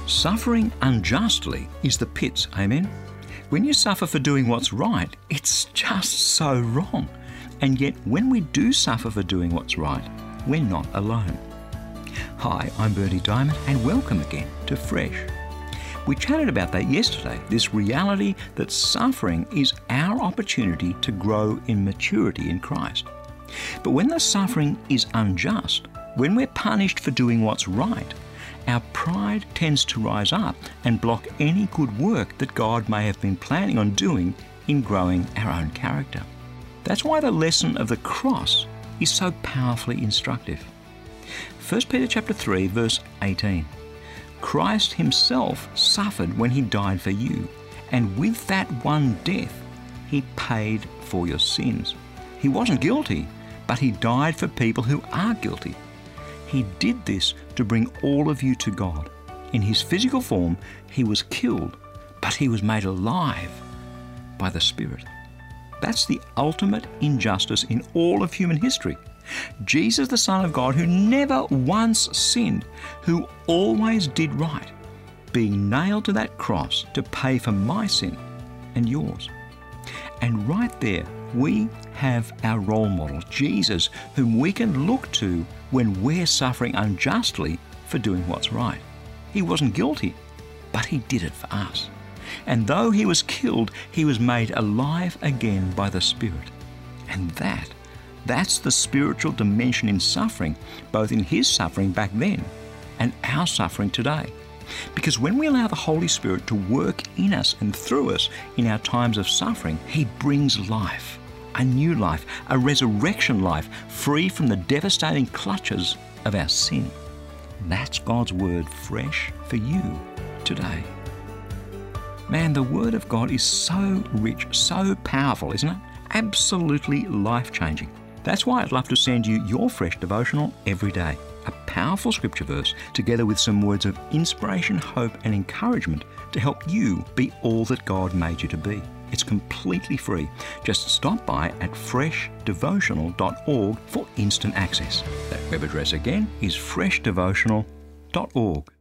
Suffering unjustly is the pits, amen? When you suffer for doing what's right, it's just so wrong. And yet, when we do suffer for doing what's right, we're not alone. Hi, I'm Bernie Diamond, and welcome again to Fresh. We chatted about that yesterday, this reality that suffering is our opportunity to grow in maturity in Christ. But when the suffering is unjust, when we're punished for doing what's right, our pride tends to rise up and block any good work that God may have been planning on doing in growing our own character. That's why the lesson of the cross is so powerfully instructive. 1 Peter chapter 3, verse 18. Christ himself suffered when he died for you, and with that one death, he paid for your sins. He wasn't guilty, but he died for people who are guilty. He did this to bring all of you to God. In his physical form, he was killed, but he was made alive by the Spirit. That's the ultimate injustice in all of human history. Jesus, the Son of God, who never once sinned, who always did right, being nailed to that cross to pay for my sin and yours. And right there, we have our role model, Jesus, whom we can look to when we're suffering unjustly for doing what's right. He wasn't guilty, but he did it for us. And though he was killed, he was made alive again by the Spirit. And that's the spiritual dimension in suffering, both in his suffering back then and our suffering today. Because when we allow the Holy Spirit to work in us and through us in our times of suffering, he brings life, a new life, a resurrection life, free from the devastating clutches of our sin. That's God's word fresh for you today. Man, the Word of God is so rich, so powerful, isn't it? Absolutely life-changing. That's why I'd love to send you your Fresh devotional every day. A powerful scripture verse together with some words of inspiration, hope and encouragement to help you be all that God made you to be. It's completely free. Just stop by at freshdevotional.org for instant access. That web address again is freshdevotional.org.